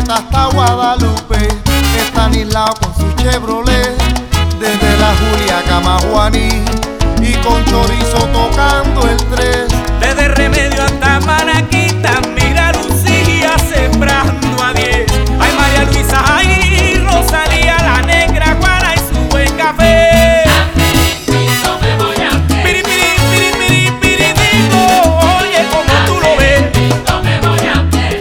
Caleta hasta Guadalupe, están aislados con su Chevrolet, desde la Julia Camajuaní y con chorizo tocando el 3. Desde Remedio hasta Maraquita, mira Lucía sembrando a 10. Ay, María Luisa, ay, Rosalía, la negra Juana y su buen café. Aperitivo me voy a hacer. Piri, piri, piri, piri, piri, digo, oye, como tú lo ves. Aperitivo me voy a hacer.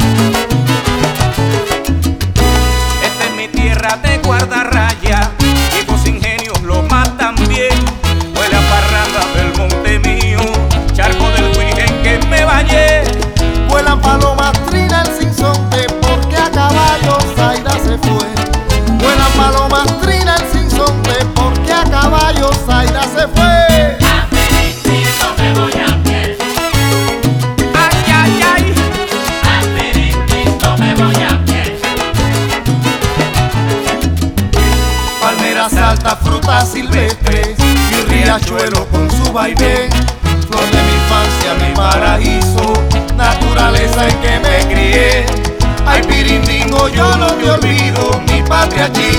Esta es mi tierra de guardarraya, viejos ingenios lo matan bien. Huele a parranda del monte mío, charco del Huijen que me bañé. Vuelan palomas, trina el sinsonte, porque a caballo Zaida se fue. Vuelan palomas, trina el sinsonte, porque a caballo Zaida se fue. Aperitivo me voy a hacer. Ay, ay, ay. Aperitivo me voy a hacer. Palmeras altas, frutas silvestres y riachuelo con su vaivén. Flor de mi infancia, mi paraíso, naturaleza en que me crié. Ay, Pirindingo, yo no te olvido, mi patria chica.